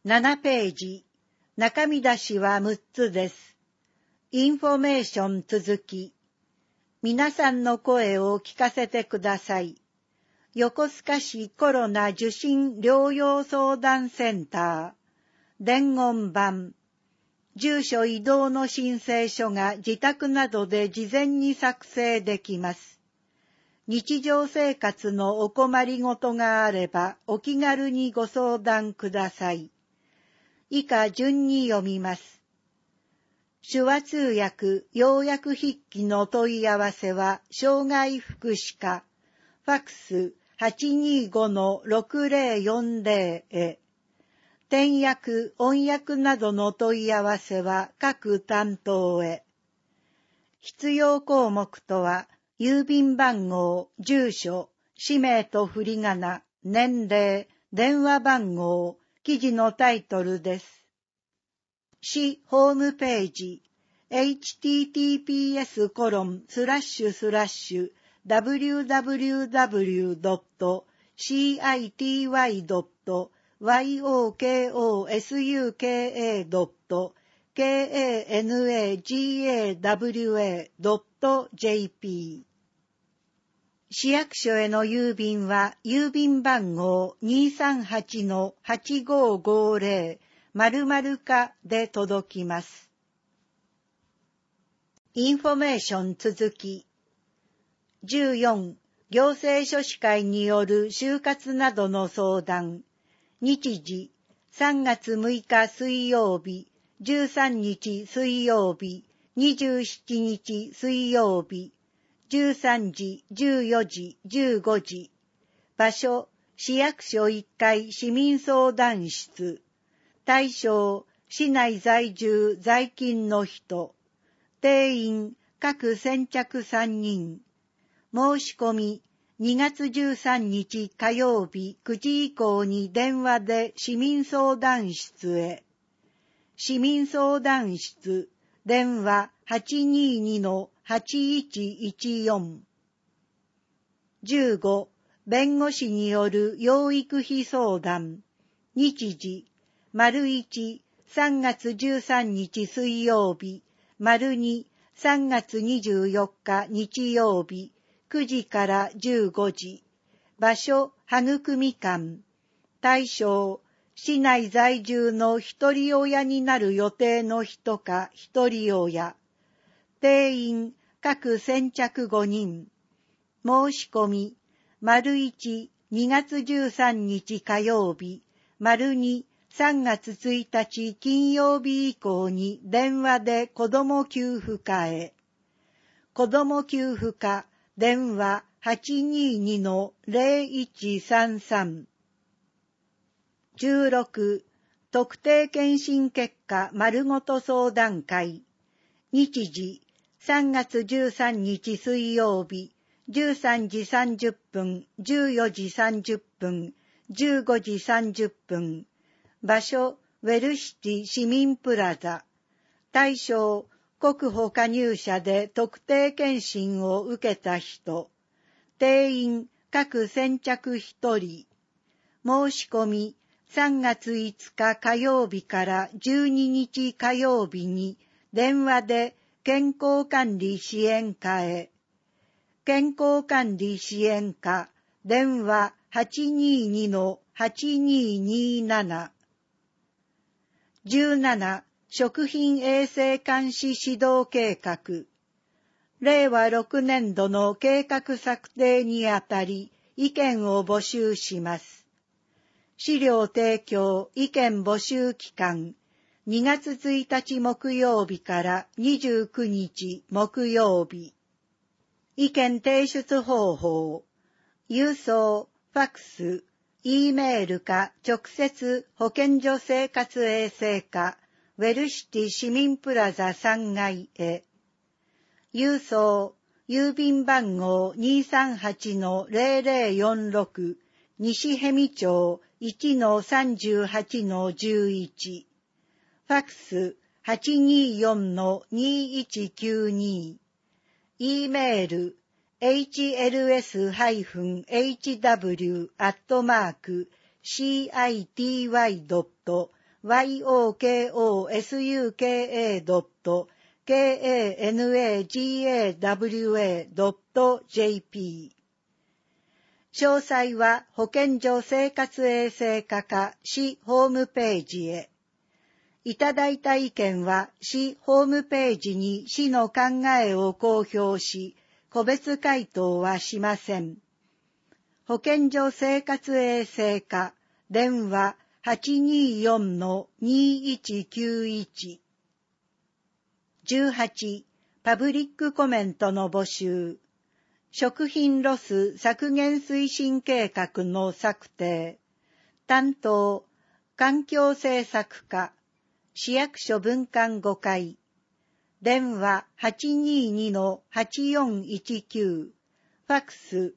7ページ。中身出しは6つです。インフォメーション続き。皆さんの声を聞かせてください。横須賀市コロナ受診療養相談センター。伝言板。住所移動の申請書が自宅などで事前に作成できます。日常生活のお困りごとがあればお気軽にご相談ください。以下順に読みます。手話通訳、要約筆記の問い合わせは、障害福祉課、ファックス 825-6040 へ。転訳、音訳などの問い合わせは各担当へ。必要項目とは、郵便番号、住所、氏名と振り仮名、年齢、電話番号、記事のタイトルです。市ホームページ https://www.city.yokosukawa.jp 市役所への郵便は郵便番号 238-8550 〇〇課で届きます。インフォメーション続き。14、行政書士会による就活などの相談。日時、3月6日水曜日、13日水曜日、27日水曜日、13時、14時、15時。場所、市役所1階市民相談室。対象、市内在住在勤の人。定員、各先着3人。申し込み、2月13日火曜日9時以降に電話で市民相談室へ。市民相談室、電話 822-8114。15、弁護士による養育費相談。日時、1、3月13日水曜日、2、3月24日日曜日、9時から15時。場所、育み館。対象、市内在住の一人親になる予定の人か一人親。定員、各先着5人。申し込み、1、2月13日火曜日、2、3月1日金曜日以降に電話で子ども給付課へ。子ども給付課、電話 822-0133。16、特定健診結果丸ごと相談会。日時、3月13日水曜日、13時30分、14時30分、15時30分。場所、ウェルシティ市民プラザ。対象、国保加入者で特定健診を受けた人。定員、各先着1人。申し込み、3月5日火曜日から12日火曜日に電話で健康管理支援課へ。健康管理支援課、電話 822-8227。17、食品衛生監視指導計画。令和6年度の計画策定にあたり、意見を募集します。資料提供意見募集期間、2月1日木曜日から29日木曜日。意見提出方法、郵送、ファックス、E メールか直接保健所生活衛生課、ウェルシティ市民プラザ3階へ。郵送、郵便番号 238-0046、西逸見町 1-38-11。ファックス 824-2192。E メール、hls-hw@city.yokosuka yokosuka.kanagawa.jp。詳細は保健所生活衛生課か市ホームページへ。いただいた意見は市ホームページに市の考えを公表し、個別回答はしません。保健所生活衛生課、電話 824-2191。18、パブリックコメントの募集。食品ロス削減推進計画の策定。担当、環境政策課、市役所分管5階。電話 822-8419。ファックス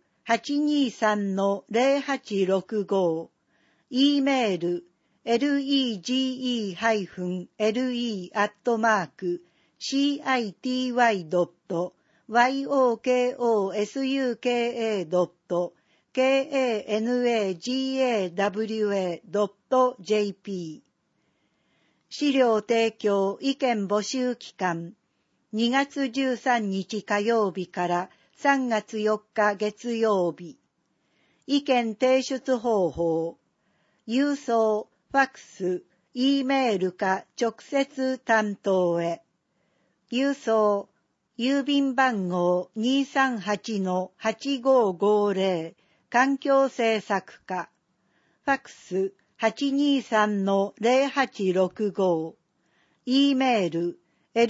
823-0865。E メール legi-yokosuka.kanagawa.jp。 資料提供意見募集期間2月13日火曜日から3月4日月曜日。意見提出方法。郵送、ファックス、E メールか直接担当へ。郵送、郵便番号 238-8550 環境政策課。ファックス 823-0865。E メール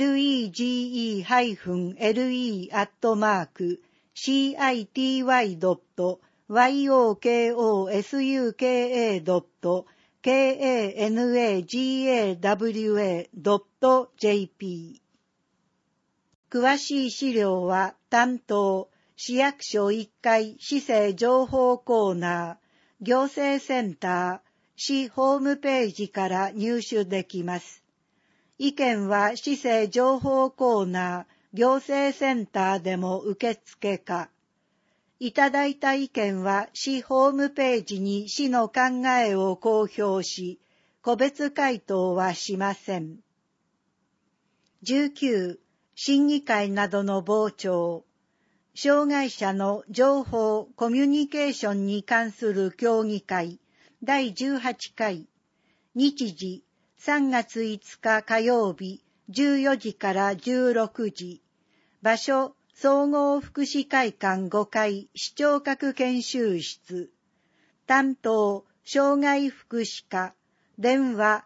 legi-city.yokosuka.kanagawa.jp。 詳しい資料は担当市役所1階市政情報コーナー行政センター市ホームページから入手できます。意見は市政情報コーナー行政センターでも受付か。いただいた意見は市ホームページに市の考えを公表し、個別回答はしません。19、審議会などの傍聴。障害者の情報コミュニケーションに関する協議会第18回。日時3月5日火曜日14時から16時。場所総合福祉会館5階視聴覚研修室。担当障害福祉課。電話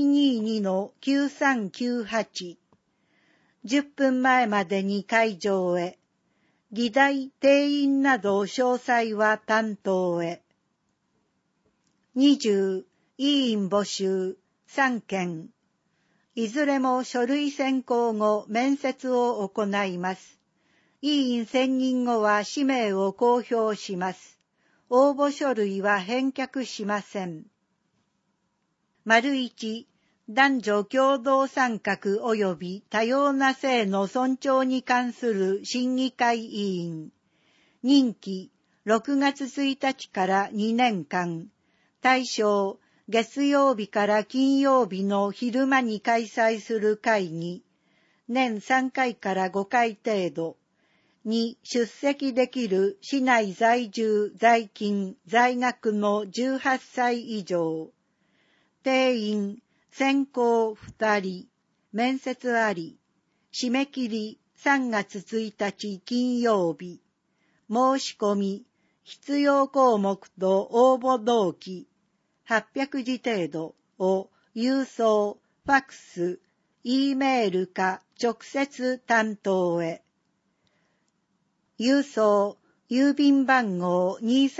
822-9398。10分前までに会場へ。議題、定員など詳細は担当へ。20、委員募集3件。いずれも書類選考後面接を行います。委員選任後は氏名を公表します。応募書類は返却しません。1、男女共同参画及び多様な性の尊重に関する審議会委員。任期6月1日から2年間。対象月曜日から金曜日の昼間に開催する会議。年3回から5回程度。2、出席できる市内在住、在勤、在学の18歳以上。定員選考2人。面接あり。締め切り3月1日金曜日。申し込み、必要項目と応募動機。800字程度を郵送、ファックス、E メールか直接担当へ。郵送、郵便番号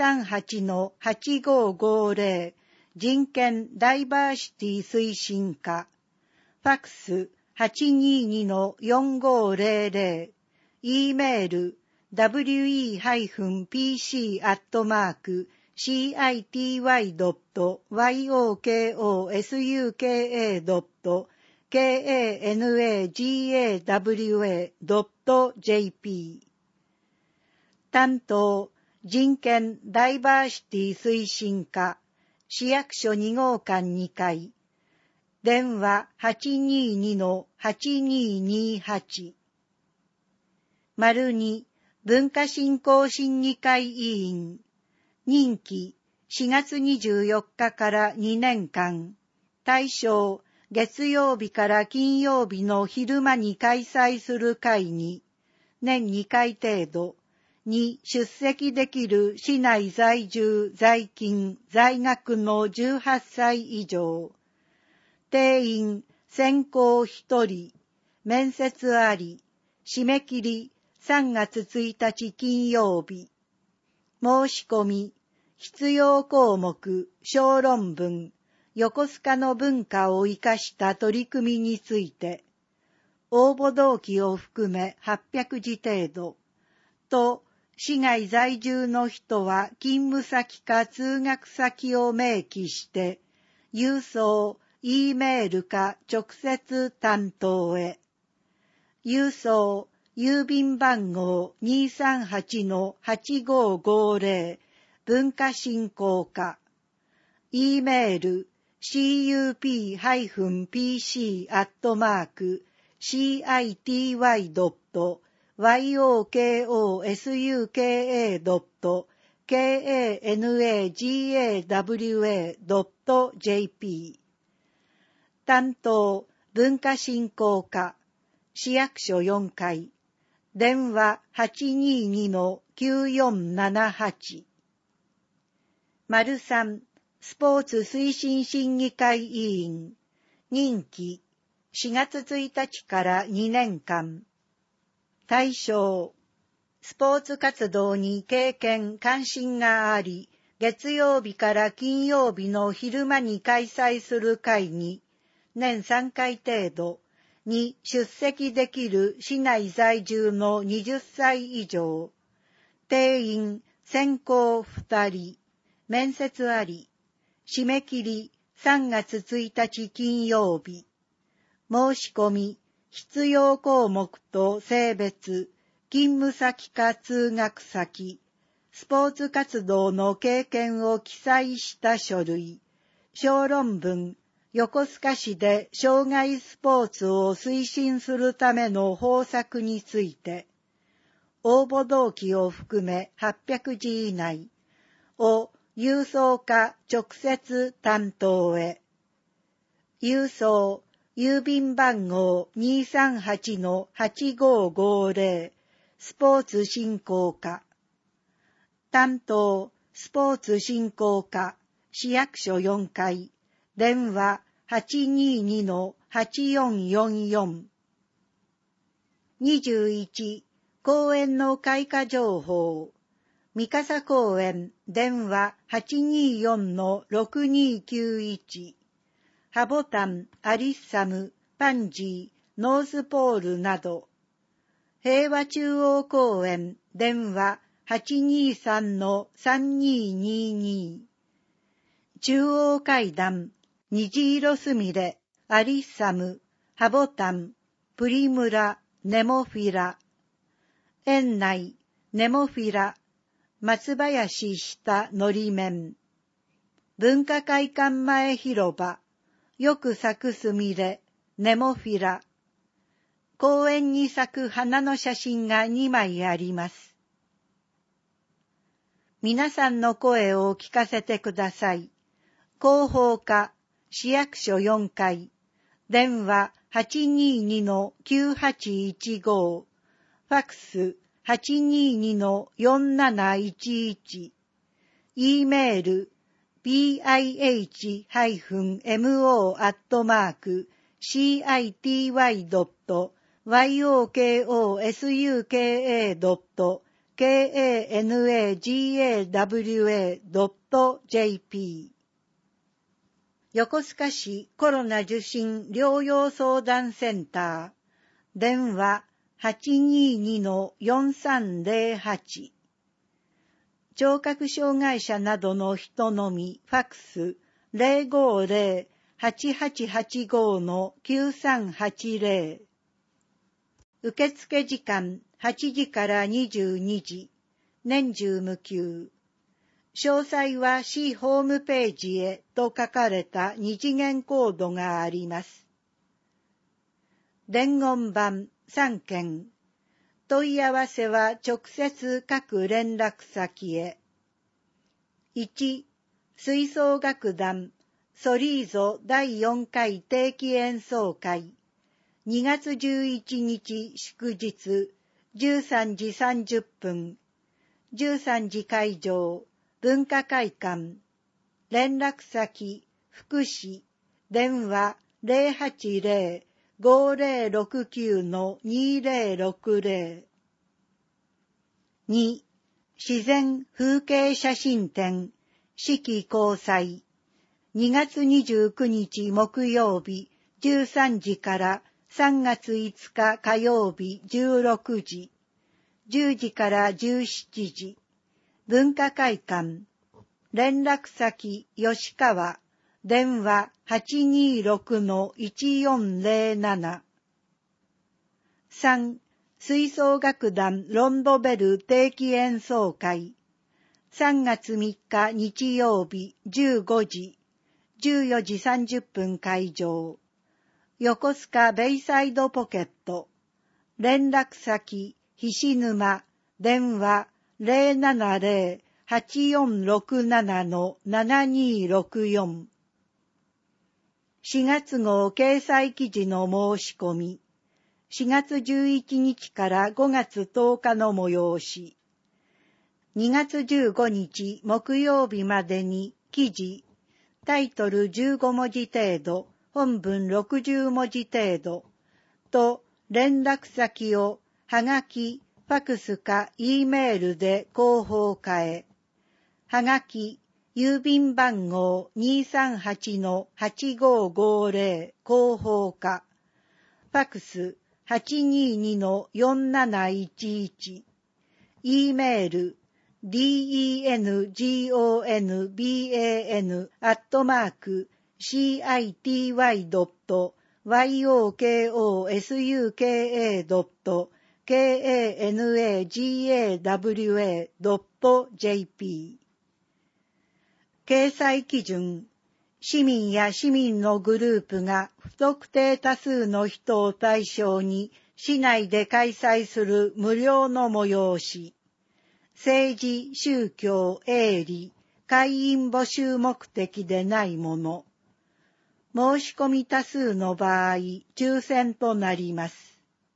238-8550 人権ダイバーシティ推進課。ファックス 822-4500。E メール we-pcy.yokosuka.kanagawa.jp。 担当、人権ダイバーシティ推進課、市役所2号館2階。 電話 822-8228。2、文化振興審議会委員。任期4月24日から2年間。対象、月曜日から金曜日の昼間に開催する会に、年2回程度に出席できる市内在住、在勤、在学の18歳以上。定員選考1人、面接あり、締め切り3月1日金曜日。申し込み、必要項目、小論文、横須賀の文化を生かした取り組みについて、応募動機を含め800字程度、と、市外在住の人は勤務先か通学先を明記して、郵送、E メールか直接担当へ。郵送、郵便番号 238-8550 文化振興課。E メール、city-py.city-yokosuka.kanagawa.jp。担当、文化振興課、市役所4階、電話 822-9478。3、スポーツ推進審議会委員。任期、4月1日から2年間。対象、スポーツ活動に経験・関心があり、月曜日から金曜日の昼間に開催する会に、年3回程度に出席できる市内在住の20歳以上。定員選考2人、面接あり。締め切り3月1日金曜日。申し込み、必要項目と性別、勤務先か通学先、スポーツ活動の経験を記載した書類、小論文、横須賀市で障害スポーツを推進するための方策について、応募動機を含め800字以内を郵送か直接担当へ。郵送、郵便番号 238-8550 スポーツ振興課。担当、スポーツ振興課、市役所4階、電話 822-8444。21、公園の開花情報。三笠公園、電話 824-6291。ハボタン、アリッサム、パンジー、ノーズポールなど。平和中央公園、電話 823-3222。中央階段、虹色すみれ、アリッサム、ハボタン、プリムラ、ネモフィラ。園内、ネモフィラ、松林下のり面。文化会館前広場、よく咲くすみれ、ネモフィラ。公園に咲く花の写真が2枚あります。皆さんの声を聞かせてください。広報課、市役所4階、電話 822-9815、ファックス 822-4711、E メール、pih-city.yokosuka.kanagawa.jp。横須賀市コロナ受診療養相談センター、電話 822-4308。聴覚障害者などの人のみ、ファックス 050-8885-9380。受付時間8時から22時、年中無休。 詳細は市ホームページへと書かれた二次元コードがあります。伝言板3件。問い合わせは直接各連絡先へ。1、吹奏楽団ソリーゾ第4回定期演奏会2月11日祝日13時30分13時会場文化会館連絡先福祉電話 080-5069-2060 2. 自然風景写真展四季交際2月29日木曜日13時から3月5日火曜日16時10時から17時文化会館連絡先吉川電話 826-1407 3. 吹奏楽団ロンドベル定期演奏会3月3日日曜日15時14時30分会場横須賀ベイサイドポケット連絡先菱沼電話 070-8467-7264 4月号掲載記事の申し込み4月11日から5月10日の催し2月15日木曜日までに記事タイトル15文字程度本文60文字程度と連絡先をはがきファクスか E メールで広報課へはがき郵便番号 238-8550 広報課ファクス 822-4711 E メールdengi@city.yokosuka.kanagawa.jp 掲載基準市民や市民のグループが不特定多数の人を対象に市内で開催する無料の催し政治、宗教、営利、会員募集目的でないもの。申し込み多数の場合、抽選となります。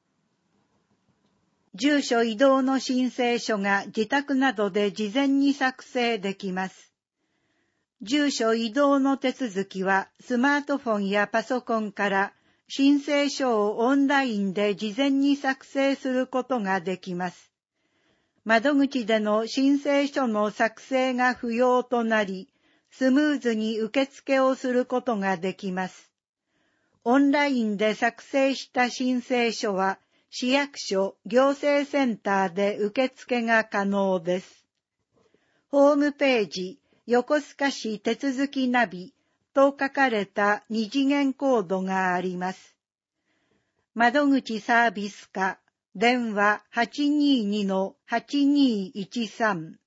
住所移動の申請書が自宅などで事前に作成できます。住所移動の手続きはスマートフォンやパソコンから申請書をオンラインで事前に作成することができます。窓口での申請書の作成が不要となり、スムーズに受付をすることができます。オンラインで作成した申請書は、市役所、行政センターで受付が可能です。ホームページ、横須賀市手続きナビと書かれた二次元コードがあります。窓口サービス課、電話 822-8213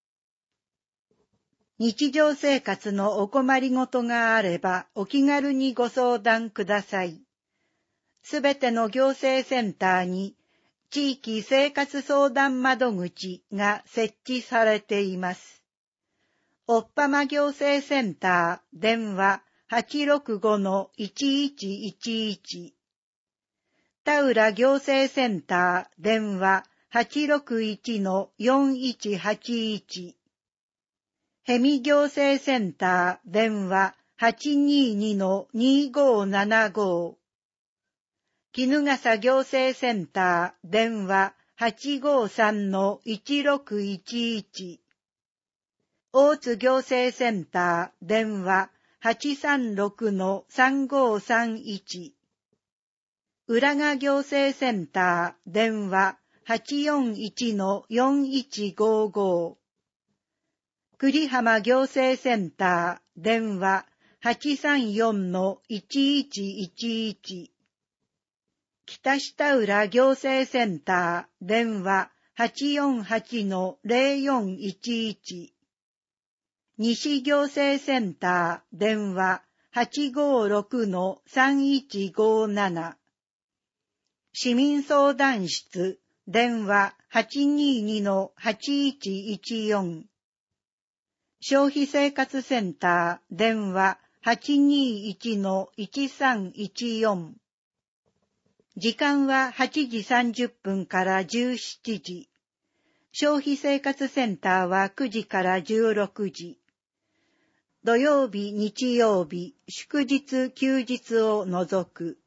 日常生活のお困りごとがあればお気軽にご相談ください。すべての行政センターに地域生活相談窓口が設置されています。おっぱま行政センター電話 865-1111田浦行政センター電話 861-4181 へみ行政センター電話 822-2575 衣笠行政センター電話 853-1611 大津行政センター電話 836-3531浦賀行政センター電話 841-4155 栗浜行政センター電話 834-1111 北下浦行政センター電話 848-0411 西行政センター電話 856-3157 市民相談室電話 822-8114 消費生活センター電話 821-1314 時間は8時30分から17時。消費生活センターは9時から16時。土曜日、日曜日、祝日、休日を除く。